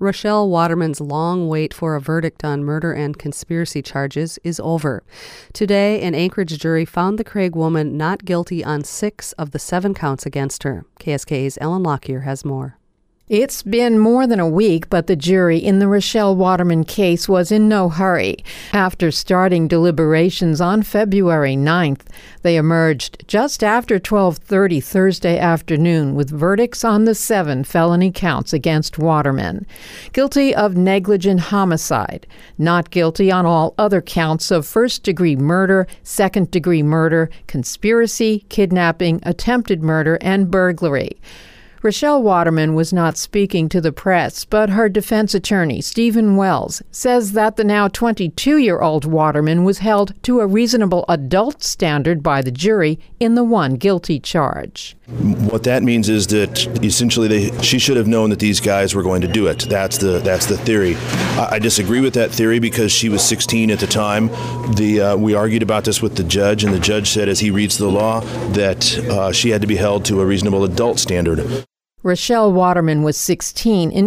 Rochelle Waterman's long wait for a verdict on murder and conspiracy charges is over. Today, an Anchorage jury found the Craig woman not guilty on 6 of the 7 counts against her. KSKA's Ellen Lockyer has more. It's been more than a week, but the jury in the Rochelle Waterman case was in no hurry. After starting deliberations on February 9th, they emerged just after 12:30 Thursday afternoon with verdicts on the 7 felony counts against Waterman. Guilty of negligent homicide, not guilty on all other counts of first-degree murder, second-degree murder, conspiracy, kidnapping, attempted murder, and burglary. Rochelle Waterman was not speaking to the press, but her defense attorney, Stephen Wells, says that the now 22-year-old Waterman was held to a reasonable adult standard by the jury in the one guilty charge. What that means is that essentially she should have known that these guys were going to do it. That's the theory. I disagree with that theory because she was 16 at the time. We argued about this with the judge, and the judge said, as he reads the law, that she had to be held to a reasonable adult standard. Rochelle Waterman was 16 in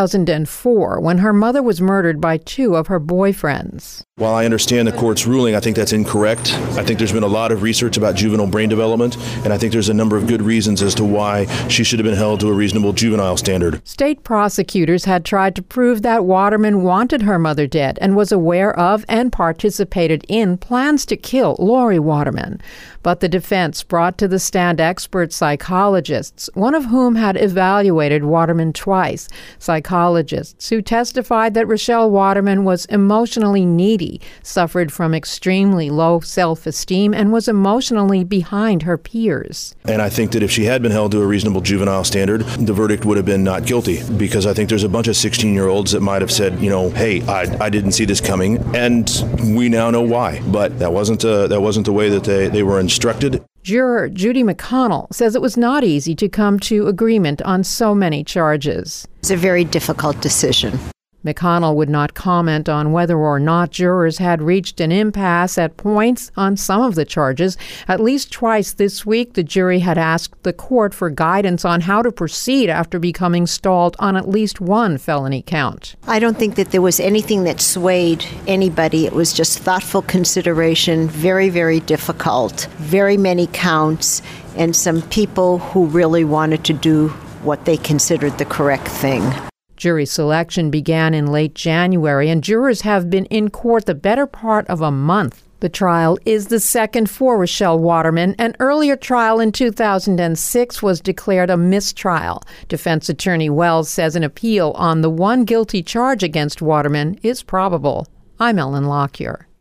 2004 when her mother was murdered by 2 of her boyfriends. While I understand the court's ruling, I think that's incorrect. I think there's been a lot of research about juvenile brain development, and I think there's a number of good reasons as to why she should have been held to a reasonable juvenile standard. State prosecutors had tried to prove that Waterman wanted her mother dead and was aware of and participated in plans to kill Lori Waterman. But the defense brought to the stand expert psychologists, one of whom had evaluated Waterman twice, psychologists who testified that Rochelle Waterman was emotionally needy, suffered from extremely low self-esteem, and was emotionally behind her peers. And I think that if she had been held to a reasonable juvenile standard, the verdict would have been not guilty, because I think there's a bunch of 16-year-olds that might have said, hey, I didn't see this coming, and we now know why. But that wasn't the way that they were instructed. Juror Judy McConnell says it was not easy to come to agreement on so many charges. It's a very difficult decision. McConnell would not comment on whether or not jurors had reached an impasse at points on some of the charges. At least twice this week, the jury had asked the court for guidance on how to proceed after becoming stalled on at least one felony count. I don't think that there was anything that swayed anybody. It was just thoughtful consideration, very, very difficult, very many counts, and some people who really wanted to do what they considered the correct thing. Jury selection began in late January, and jurors have been in court the better part of a month. The trial is the second for Rochelle Waterman. An earlier trial in 2006 was declared a mistrial. Defense attorney Wells says an appeal on the one guilty charge against Waterman is probable. I'm Ellen Lockyer.